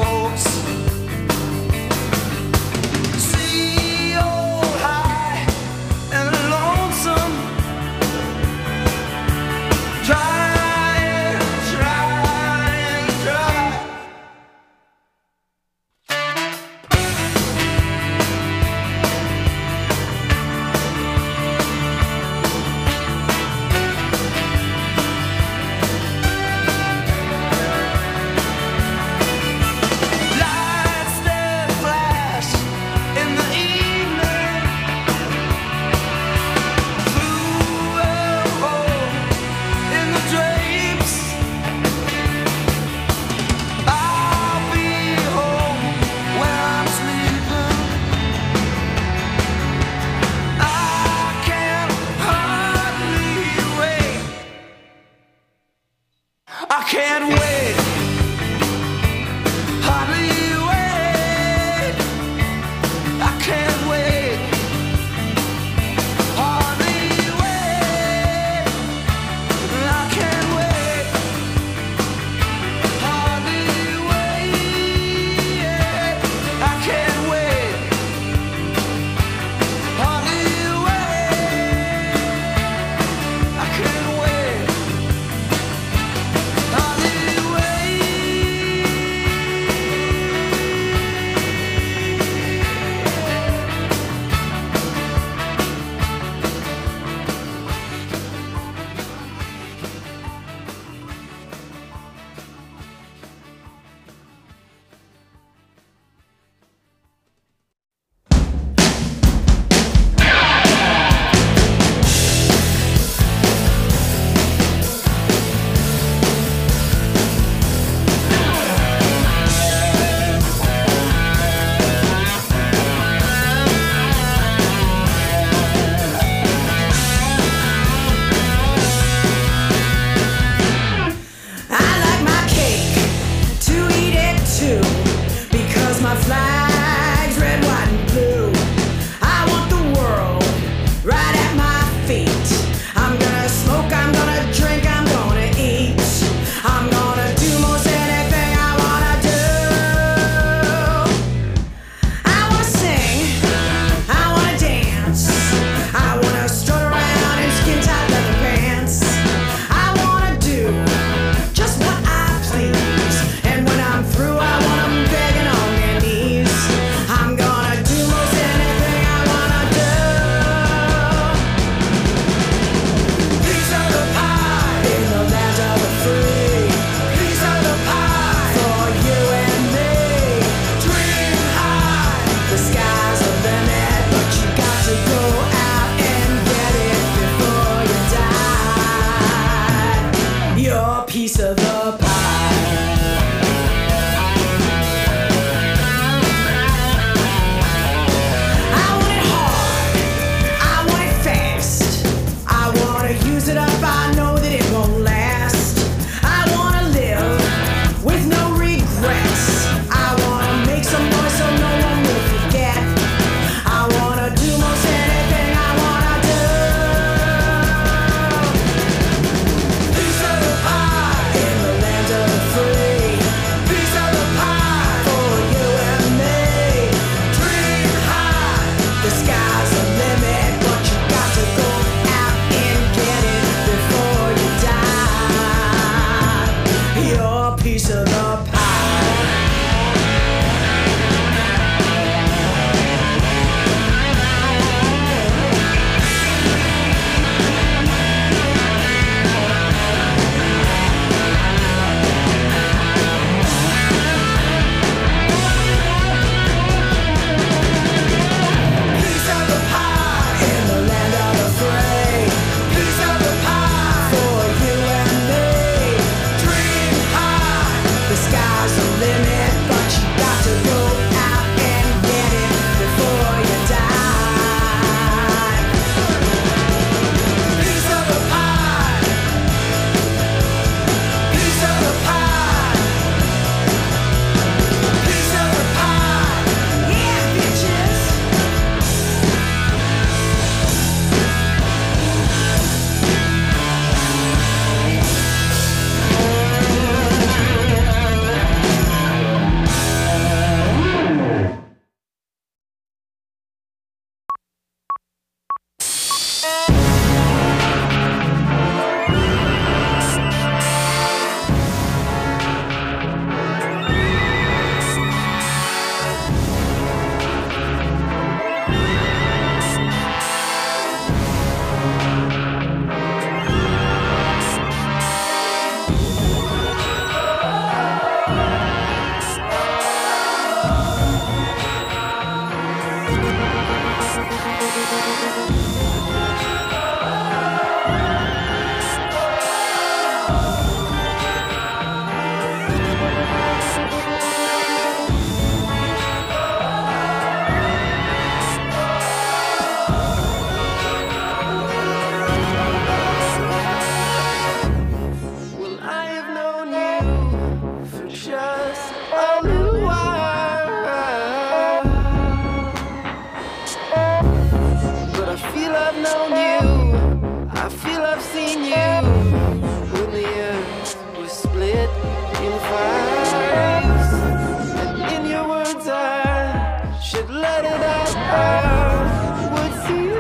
folks. Sea old high and lonesome, dry and dry and dry. Life known you, I feel I've seen you. When the earth was split in fives, and in your words I should let it out. I would see you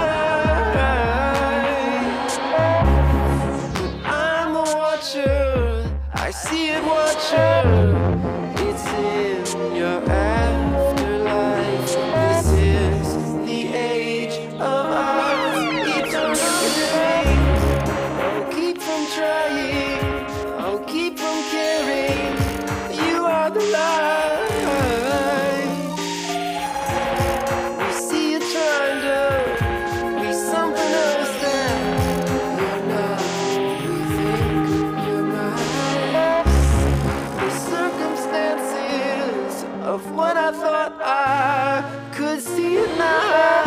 die, but I'm the watcher. I see it, watcher. It's in your afterlife. This is the age of our eternal living. I'll keep from trying, I'll keep from caring. You are the light. We see you trying to be something else than you're not. We think you're nice. The circumstances of what I thought I could see it now.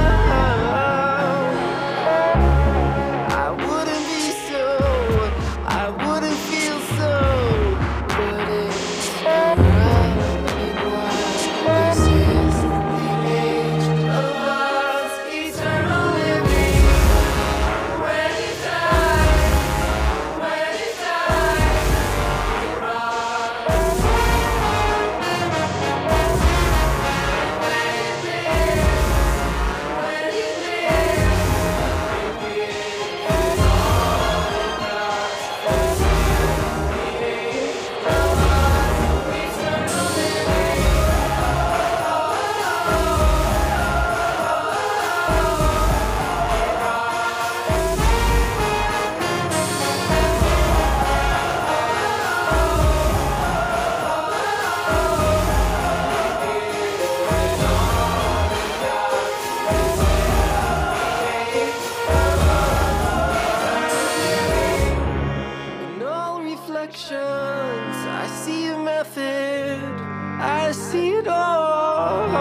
I wouldn't be so, I wouldn't feel so, but it's running wild. This is the age of us, eternal living. When you die, when you die, you rise. When you live, when you live, it's all in us. This is the age of us, eternal living. In all reflections, I see a method, I see it all.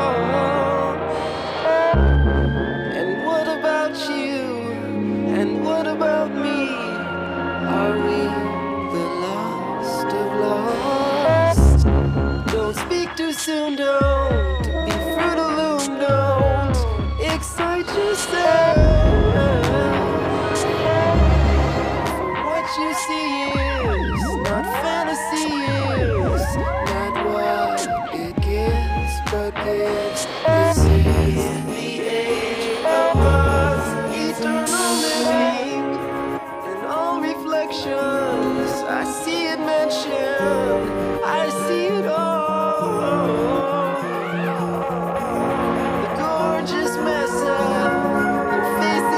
And what about you? And what about me? Are we the lost of lost? Don't speak too soon, don't be fruit of loom, don't excite yourself. What you see is not fantasy, is not what it gives, but gives. This is the age of us, eternal living. In all reflections, I see it mentioned, I see it all. The gorgeous mess up, your face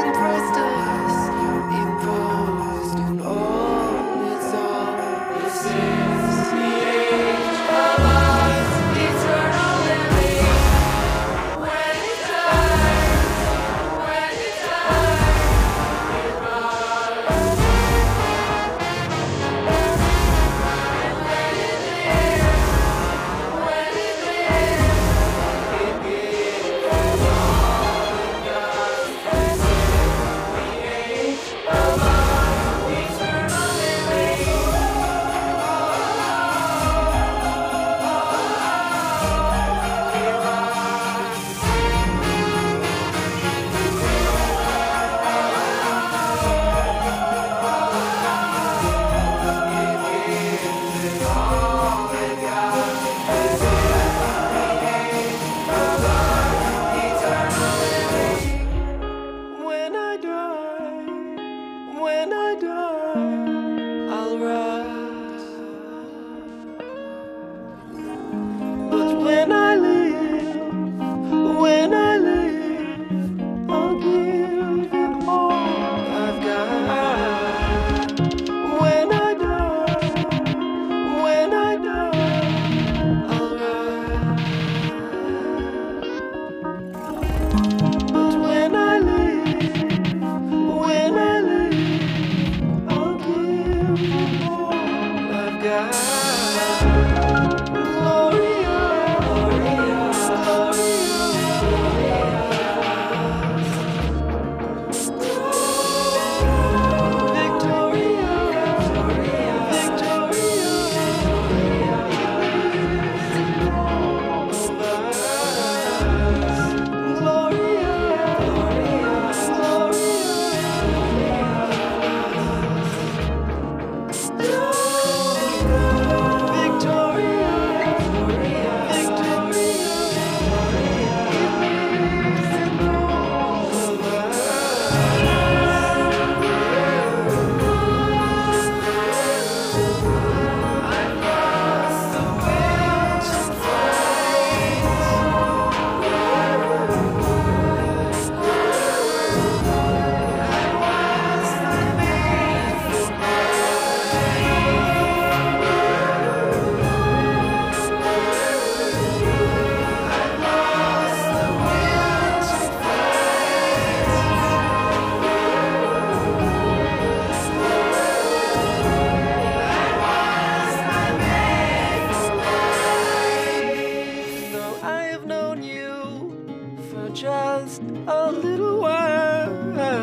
just a little while.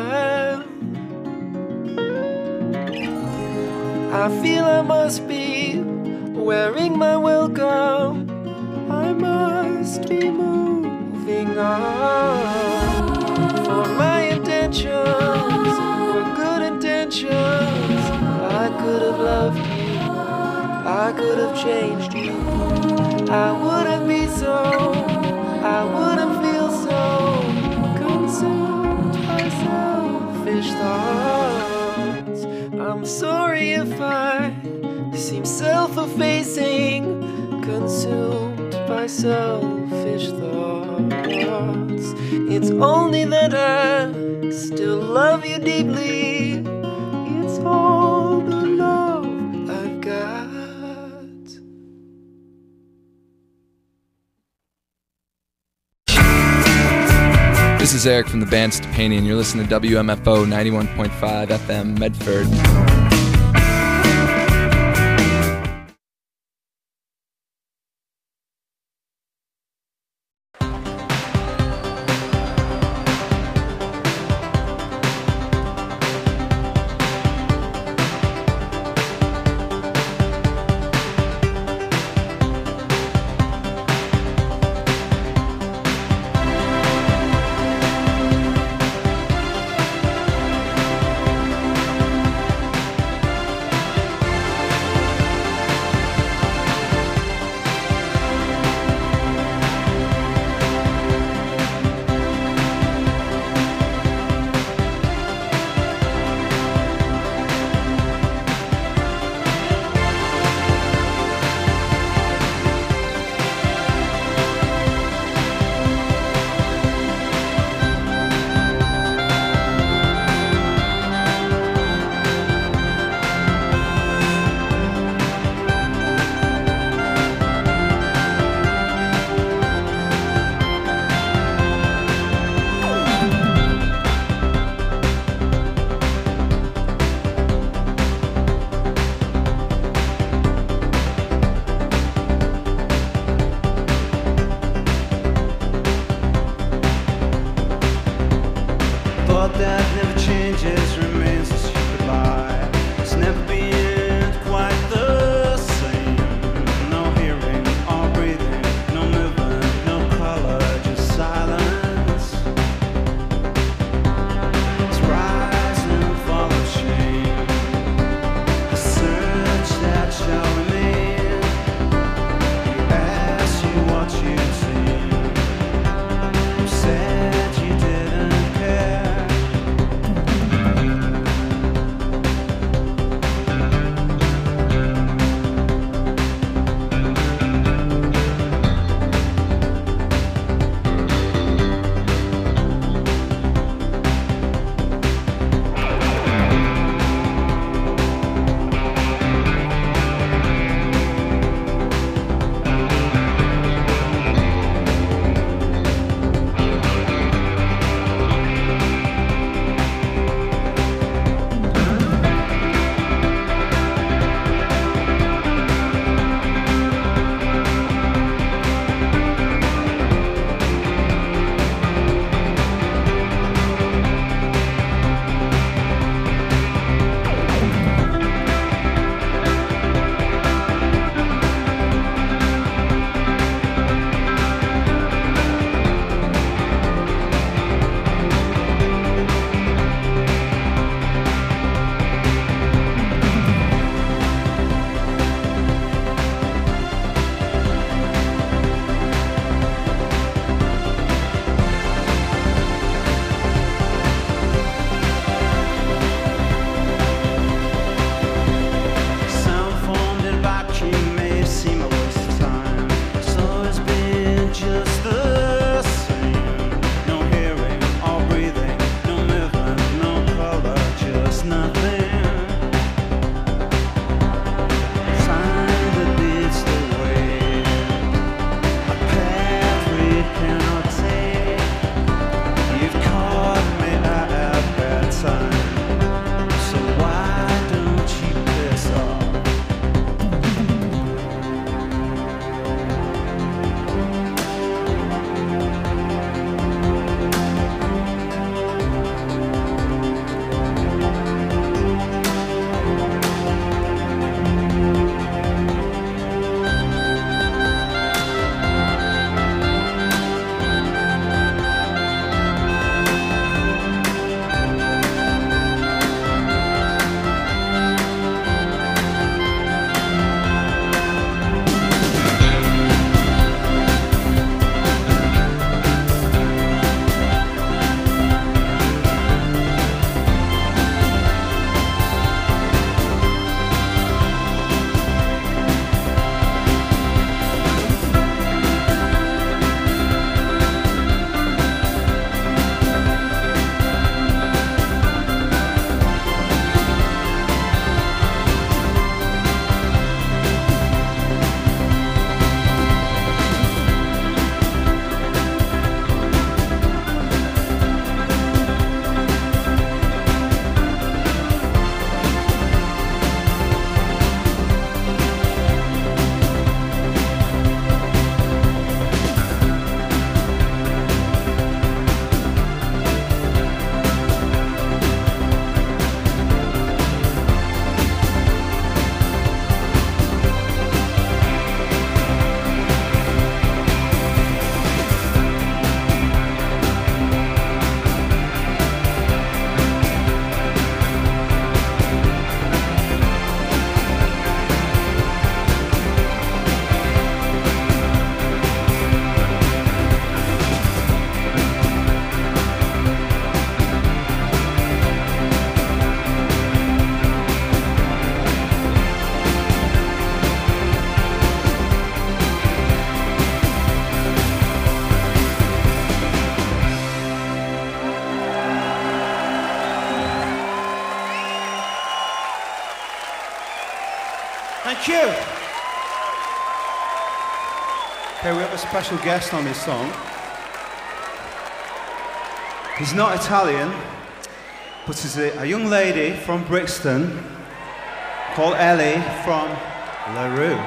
I feel I must be wearing my welcome. I must be moving on. For my intentions were good intentions. I could have loved you, I could have changed you. I wouldn't be so, I wouldn't feel so consumed by selfish thoughts. I'm sorry if I seem self-effacing, consumed by selfish thoughts. It's only that I still love you deeply. It's all the love I've got. This is Eric from the band Stepanian. You're listening to WMFO 91.5 FM Medford. Cue. Okay, we have a special guest on this song. He's not Italian, but he's a young lady from Brixton called Ellie from La Rue.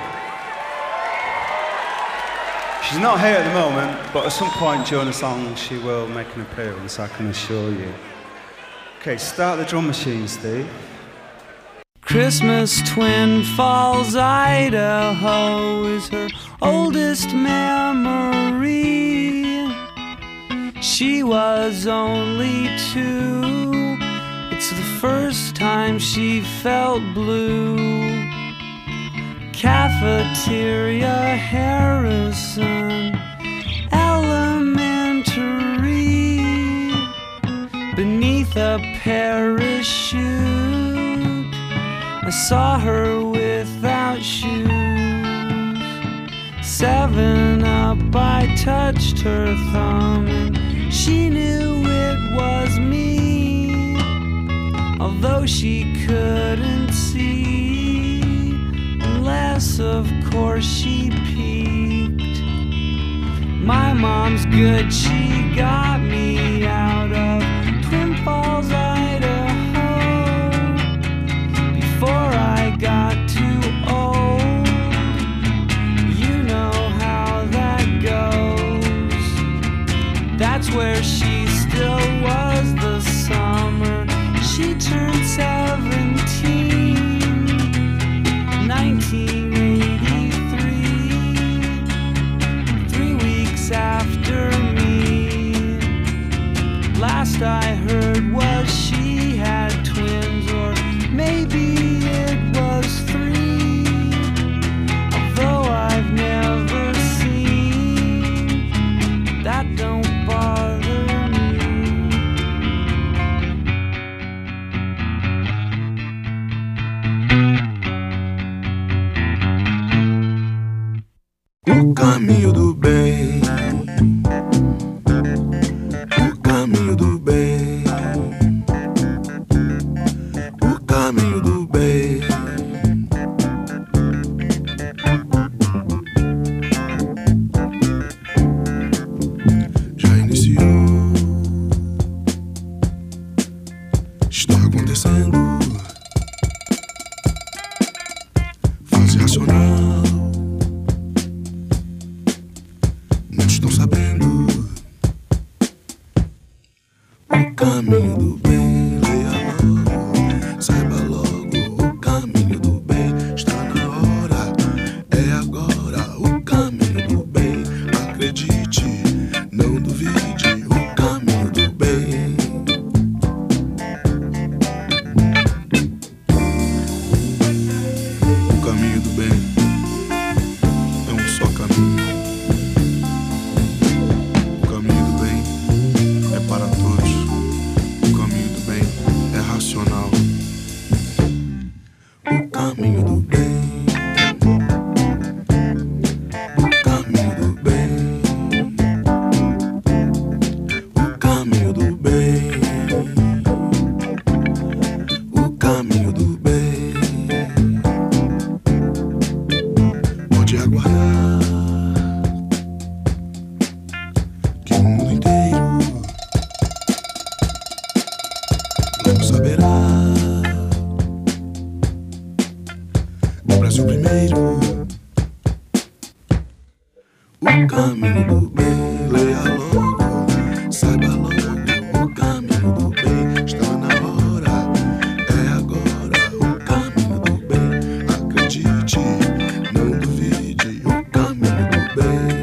She's not here at the moment, but at some point during the song she will make an appearance, I can assure you. Okay, start the drum machine, Steve. Christmas, Twin Falls, Idaho is her oldest memory. She was only 2. It's the first time she felt blue. Cafeteria, Harrison Elementary. Beneath a parachute, I saw her without shoes. 7 Up, I touched her thumb and she knew it was me, although she couldn't see, unless of course she peeked. My mom's good, she got me out of Twin Falls, Idaho, before I got too old. You know how that goes. That's where she still was the summer she turned 17, 1983, 3 weeks after me. Last I heard was she had twins, or maybe it was 3, although I've never seen. That don't bother me. O caminho do bem, o caminho do bem, o caminho do bem. Já iniciou, está acontecendo. Fase racional, não estão sabendo. O caminho do bem, leia logo, saiba logo. O caminho do bem está na hora, é agora. O caminho do bem, acredite, não duvide. O caminho do bem. O caminho do bem é um só caminho. O caminho do bem é para todos. O caminho do bem é racional. O caminho do bem. O caminho do bem. O caminho do bem. O caminho do bem. Pode aguardar que o mundo inteiro logo saberá. O Brasil primeiro. O caminho do bem, leia logo, saiba logo. O caminho do bem está na hora, é agora. O caminho do bem, acredite, não duvide. O caminho do bem.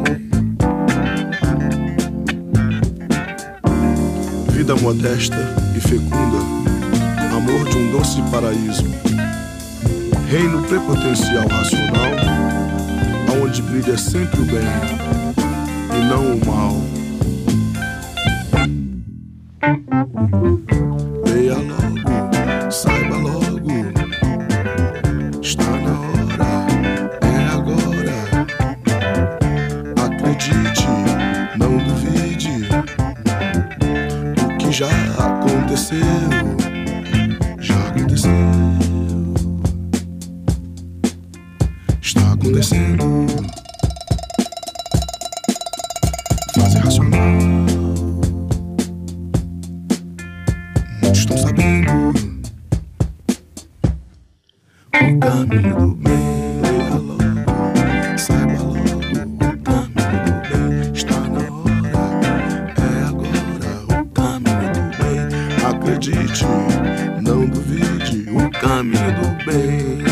Vida modesta e fecunda, amor de um doce paraíso, reino prepotencial racional, aonde brilha sempre o bem e não o mal. Leia logo, saiba logo, está na hora, é agora. Acredite, não duvide. O que já aconteceu, já aconteceu. caminho do bem, leia logo, saiba logo, o caminho do bem está na hora, é agora, o caminho do bem. Acredite, não duvide, o caminho do bem.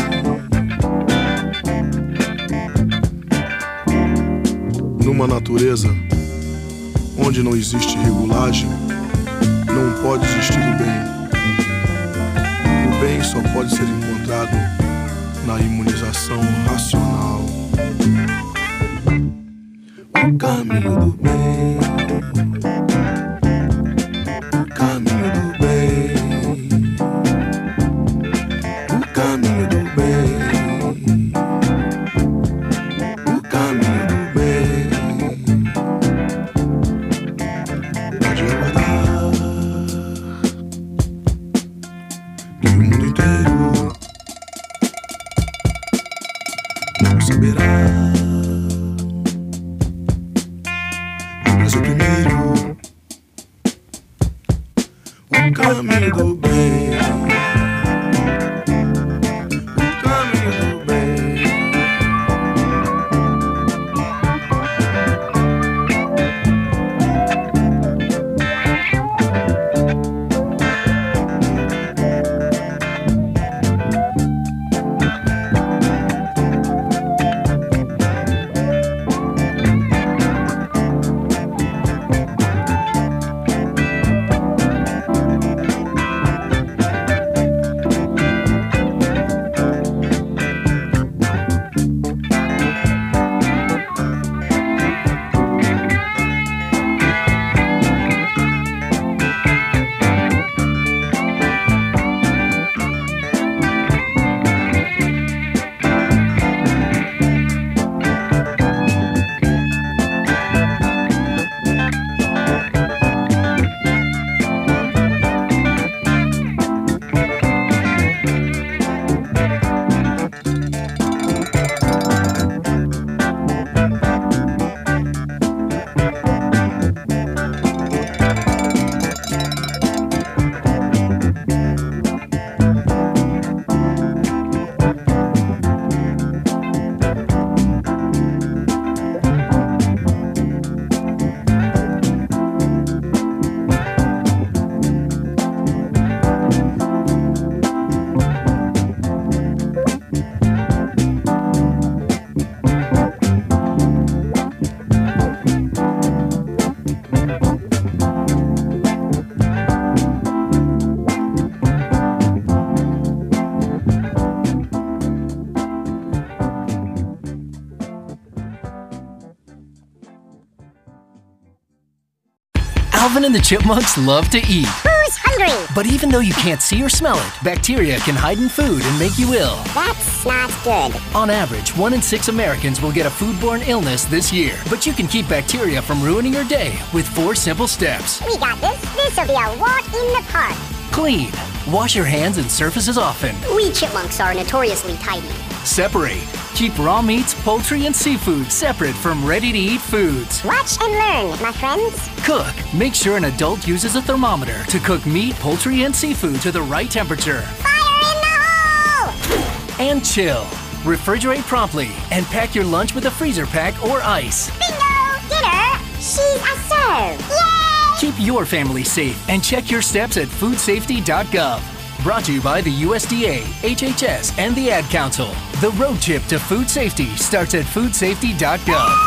Numa natureza onde não existe regulagem, não pode existir o bem. O bem só pode ser encontrado na imunização racional. O caminho do bem, o caminho do bem, o caminho do bem, o caminho do bem. Pode aguardar que o mundo inteiro não saberá. Mas o primeiro, o caminho do bem, o caminho do bem. Alvin and the Chipmunks love to eat. Who's hungry? But even though you can't see or smell it, bacteria can hide in food and make you ill. That's not good. On average, 1 in 6 Americans will get a foodborne illness this year. But you can keep bacteria from ruining your day with 4 simple steps. We got this. This'll be a walk in the park. Clean. Wash your hands and surfaces often. We chipmunks are notoriously tidy. Separate. Keep raw meats, poultry, and seafood separate from ready-to-eat foods. Watch and learn, my friends. Cook. Make sure an adult uses a thermometer to cook meat, poultry, and seafood to the right temperature. Fire in the hole! And chill. Refrigerate promptly and pack your lunch with a freezer pack or ice. Bingo! Dinner! She's a serve! Yay! Keep your family safe and check your steps at foodsafety.gov. Brought to you by the USDA, HHS, and the Ad Council. The road trip to food safety starts at foodsafety.gov.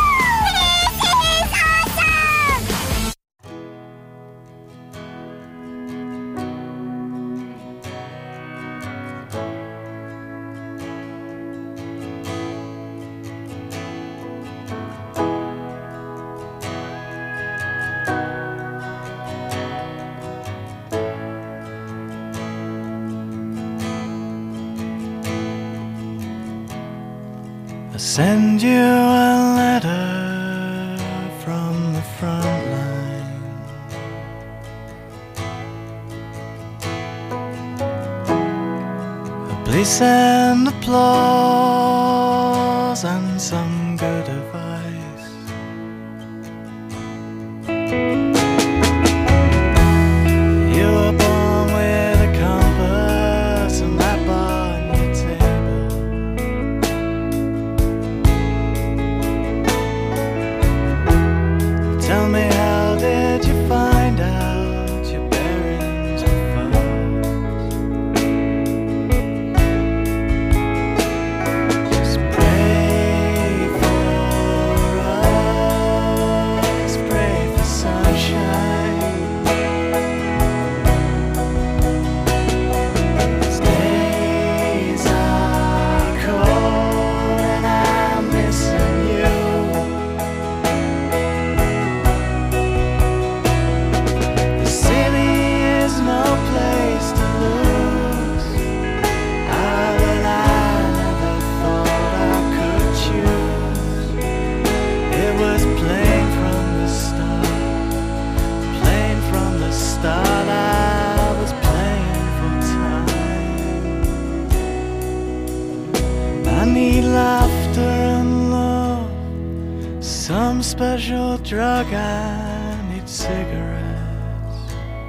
Send you a letter from the front line. Please send applause and some good advice. You were born with a compass and that bar on your table. some special drug, I need cigarettes.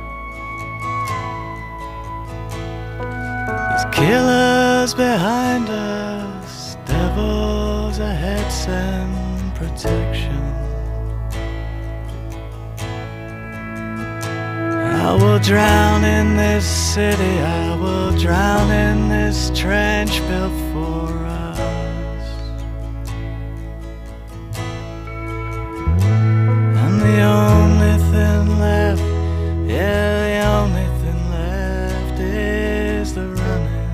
There's killers behind us, devils ahead, send protection. I will drown in this city, I will drown in this trench built for us. And the only thing left, yeah, the only thing left is the running.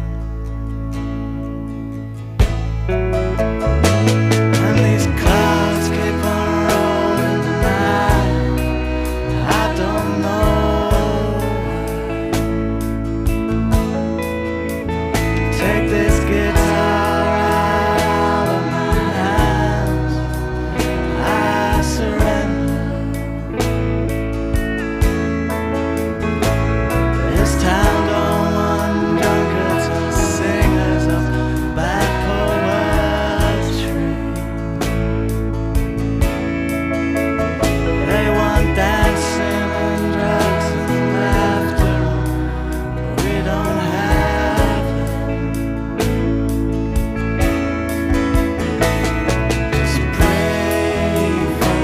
And these clouds keep on rolling tonight, I don't know. Take this guitar out of my hands, I surrender. This town don't want drunkards or singers of bad poetry. They want dancing and drugs and laughter, we don't have them. Just pray for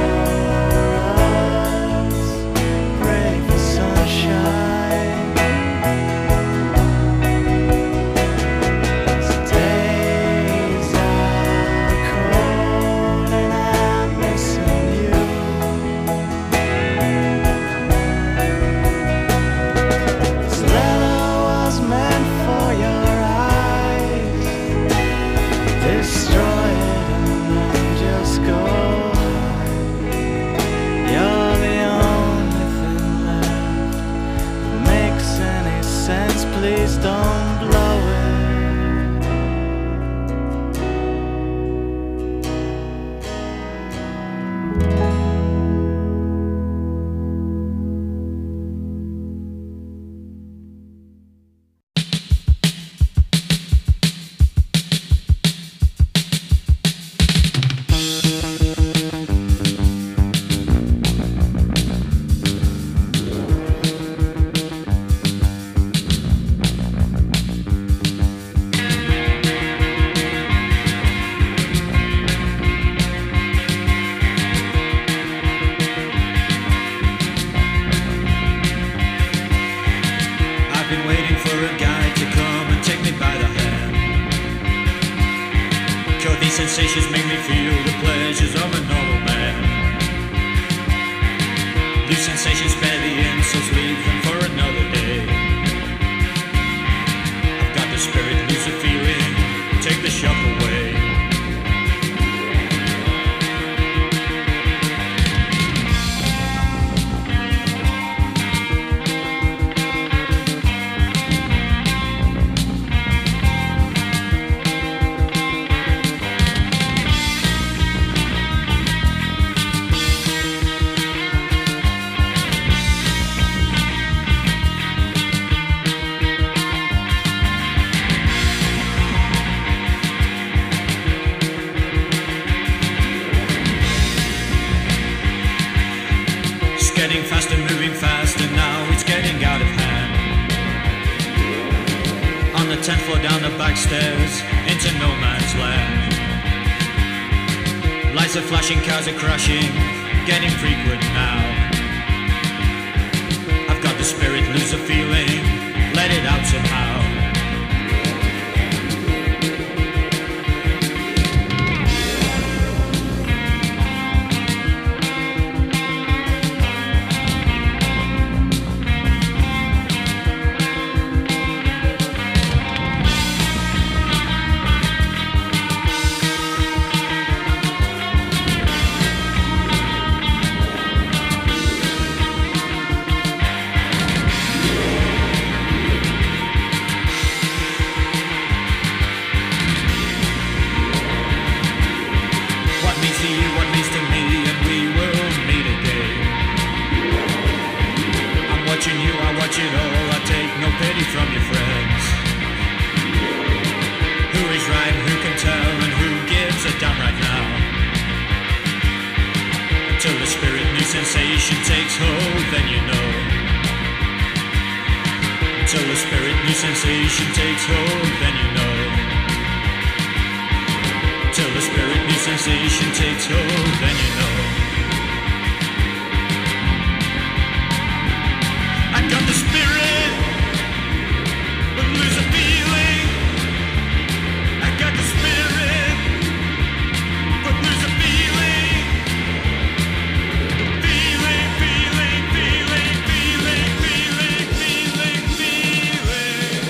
us, pray for sunshine. These days are cold and I'm missing you. This letter was meant for your eyes. Destroy it and then just go hide. You're the only thing left that makes any sense. Please don't blow it. I've been waiting for a guy to come and take me by the hand. 'Cause these sensations make me feel the pleasures of a normal man. These sensations spare the insults, leave them for another day. I've got the spirit, lose the feeling, take the shock away. It's getting faster, moving faster, now it's getting out of hand. On the 10th floor, down the back stairs, into no man's land. Lights are flashing, cars are crashing, getting frequent now. I've got the spirit, lose the feeling, let it out somehow. sensation takes hold, then you know. Till the spirit new sensation takes hold, then you know. Till the spirit new sensation takes hold, then you know. I got the spirit, but lose a feeling. I got the spirit, but lose a feeling. Feeling, feeling, feeling, feeling, feeling, feeling, feeling.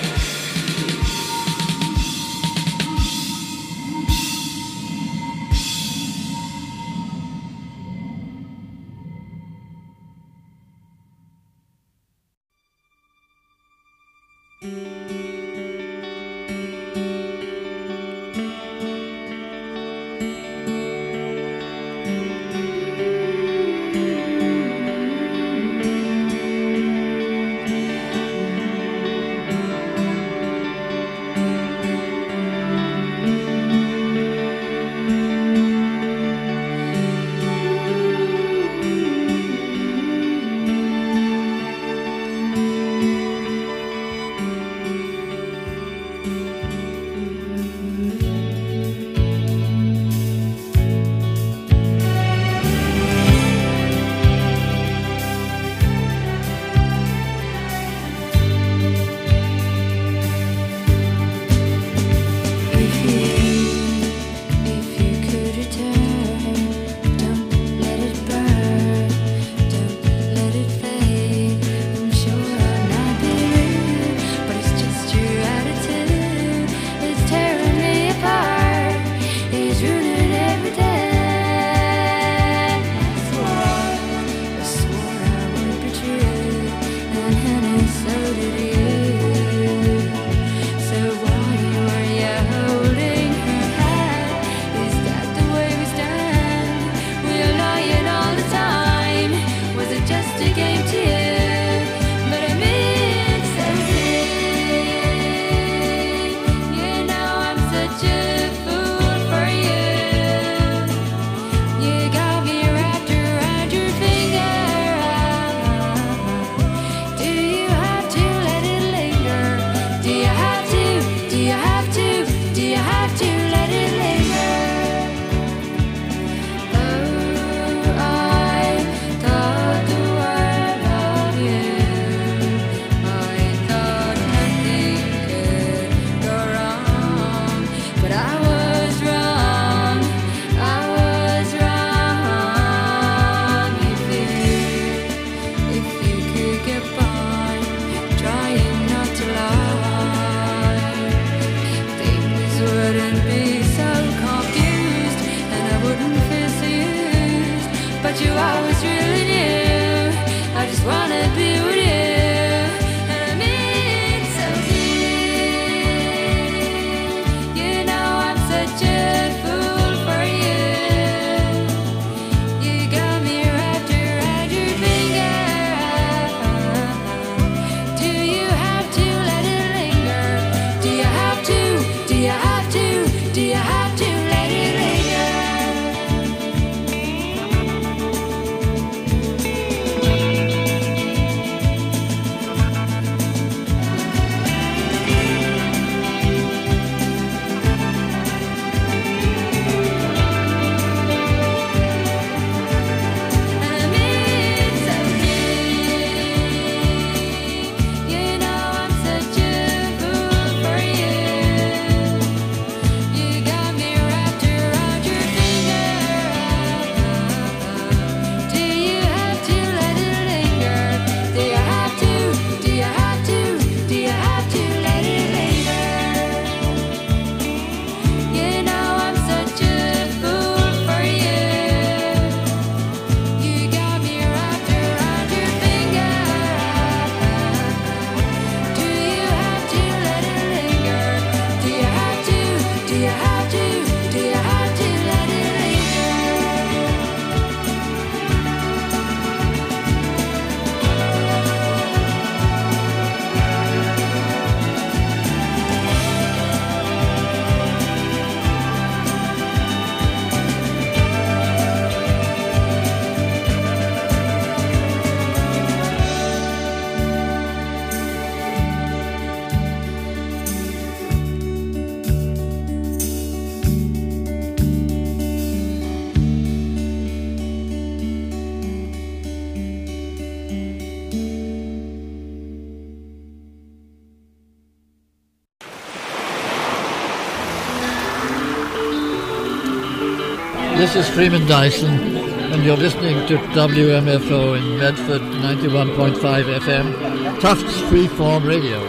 This is Freeman Dyson, and you're listening to WMFO in Medford, 91.5 FM, Tufts Freeform Radio.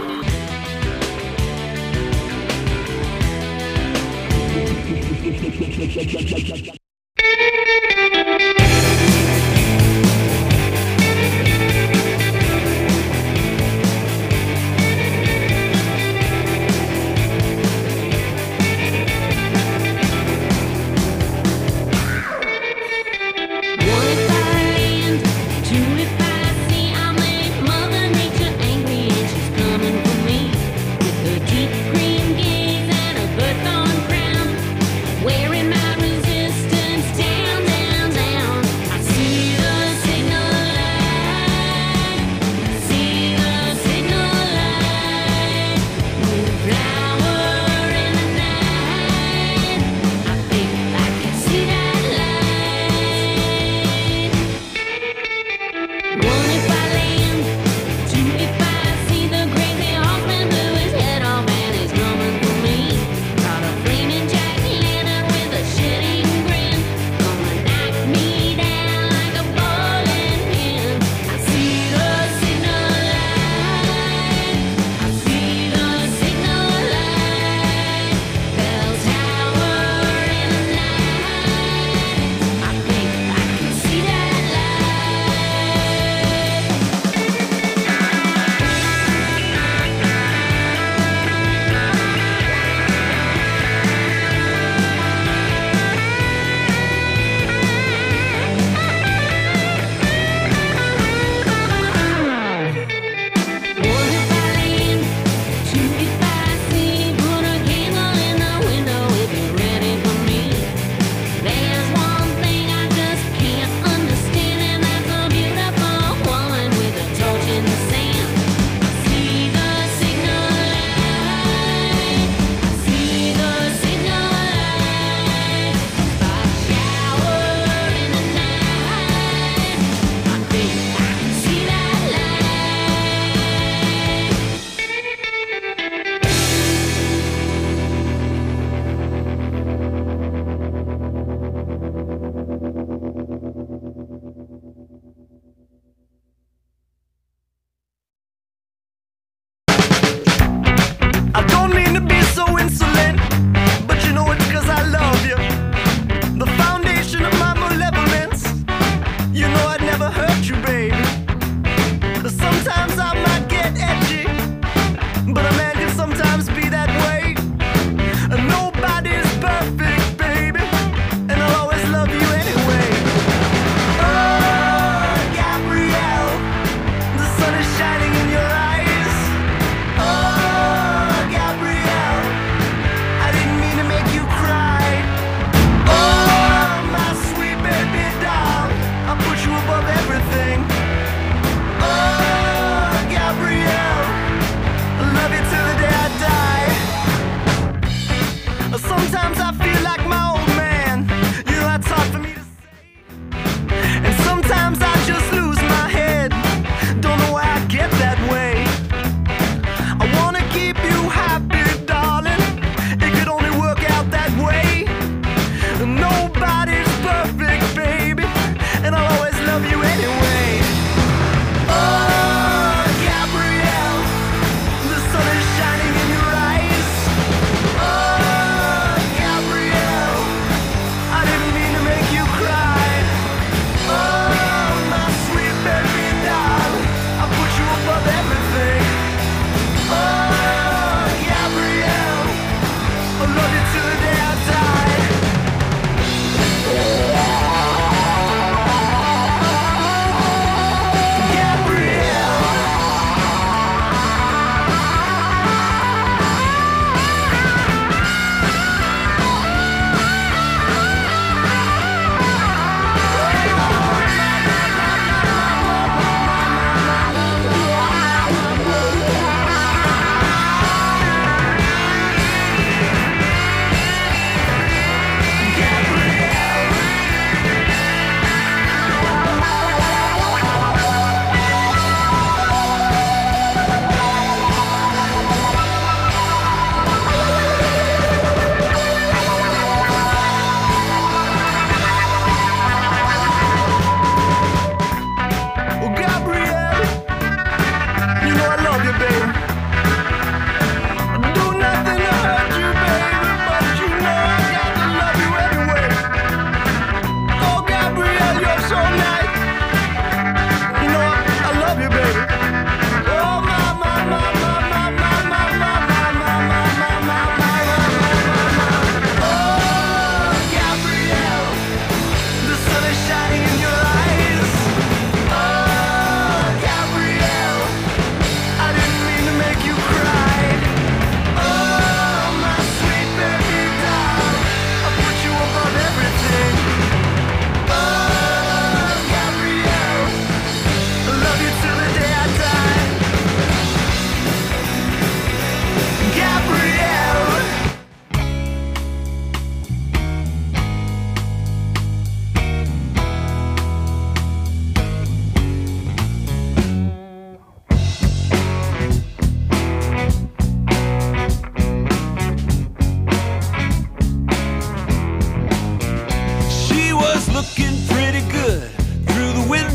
Wearing my resistance down.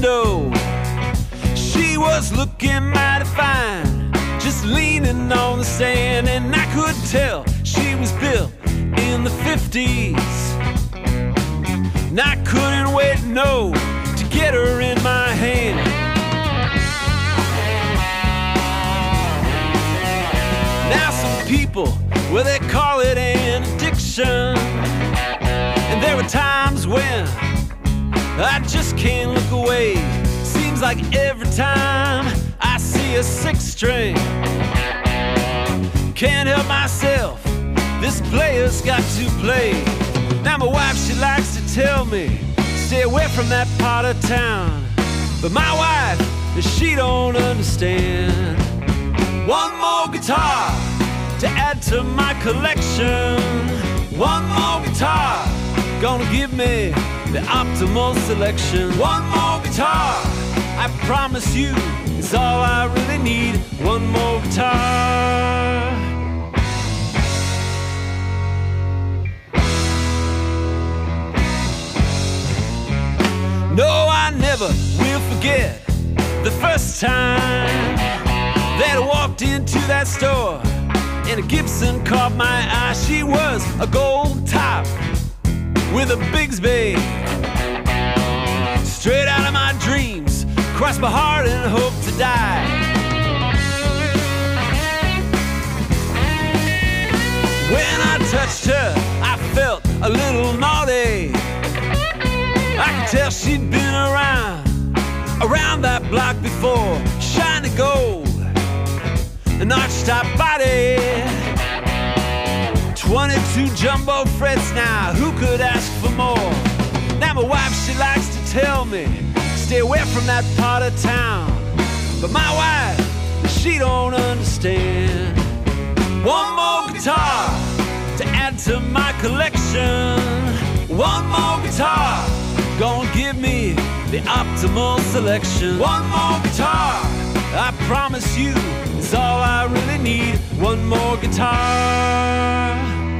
window. She was looking mighty fine, just leaning on the sand, and I could tell she was built in the 50s. And I couldn't wait, no, to get her in my hand. Now some people, well, they call it an addiction. And there were times when I just can't look away. Seems like every time I see a six string, can't help myself, this player's got to play. Now my wife, she likes to tell me, stay away from that part of town. But my wife, she don't understand. One more guitar to add to my collection. One more guitar, gonna give me the optimal selection. One more guitar, I promise you, is all I really need. One more guitar. No, I never will forget the first time that I walked into that store and a Gibson caught my eye. She was a gold top with a Bigsby, straight out of my dreams, crossed my heart and hope to die. When I touched her, I felt a little naughty. I could tell she'd been around that block before. Shiny gold, an arch-top body, 22 jumbo frets. Now who could ask for more? Now my wife, she likes to tell me, stay away from that part of town. But my wife, she don't understand. One more guitar to add to my collection. One more guitar, gonna give me the optimal selection. One more guitar, I promise you, is all I really need. One more guitar.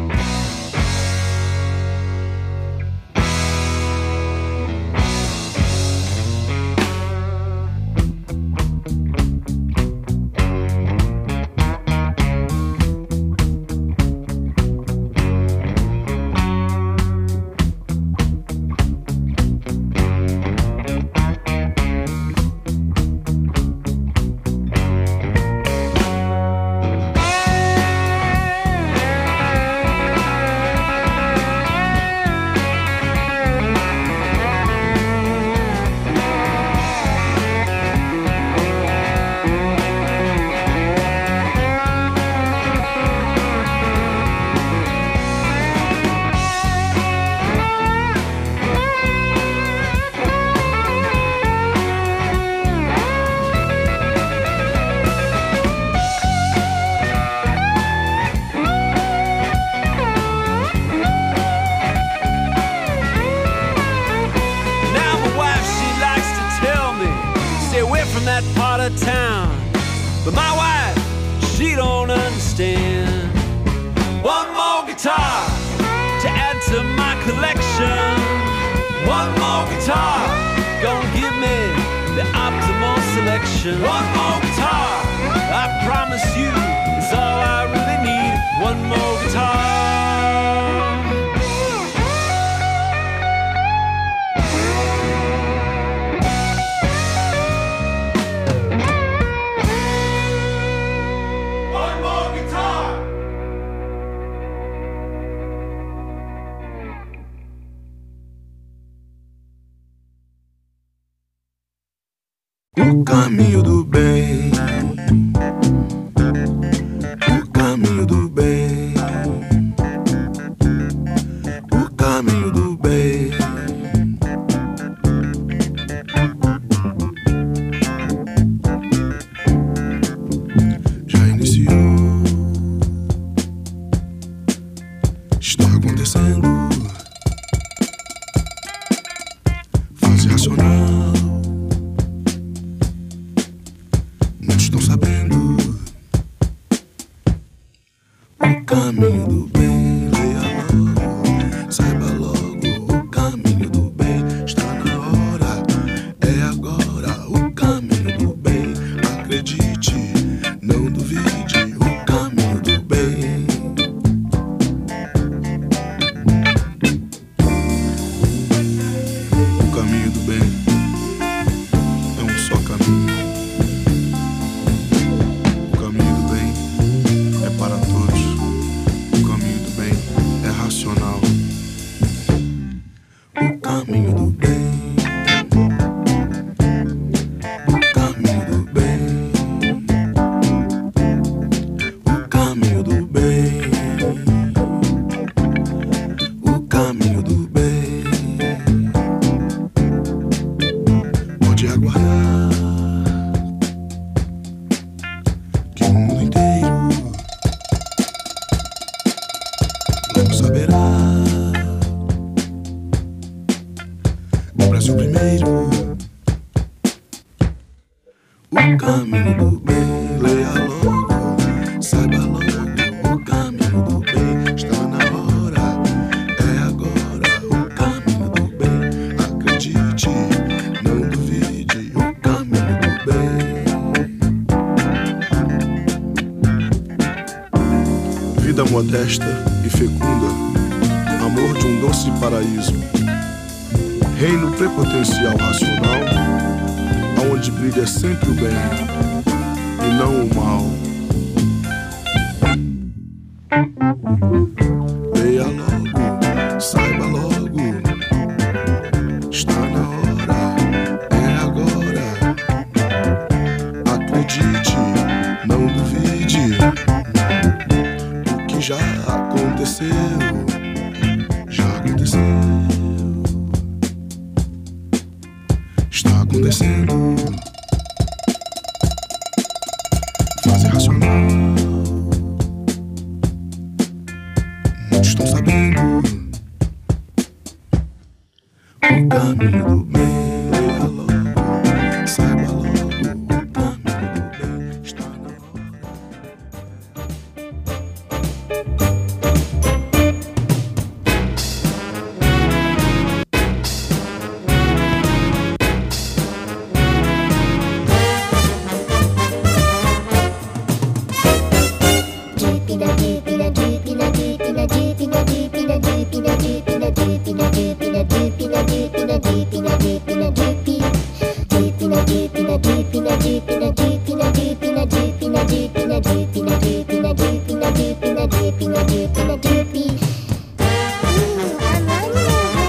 Town, but my wife, she don't understand. One more guitar to add to my collection. One more guitar, gonna give me the optimal selection. One more guitar, I promise you, is all I really need. One more guitar. O caminho do bem, o caminho do bem, o caminho do bem. Já iniciou, está acontecendo. Fase racional. Estão sabendo o caminho do bem, leia logo, saiba logo o caminho do bem. Está na hora, é agora. de aguardar que o mundo inteiro logo saberá. O Brasil primeiro, o caminho do bem, leia logo, saiba logo, o caminho do bem está na hora, é agora, o caminho do bem, acredite, não duvide, o caminho do bem. Vida modesta e fecunda, amor de um doce paraíso, reino prepotencial racional, aonde brilha sempre o bem e não o mal. Leia logo, saiba logo, está na hora, é agora. Acredite, não duvide, o que já aconteceu, já aconteceu. Está acontecendo.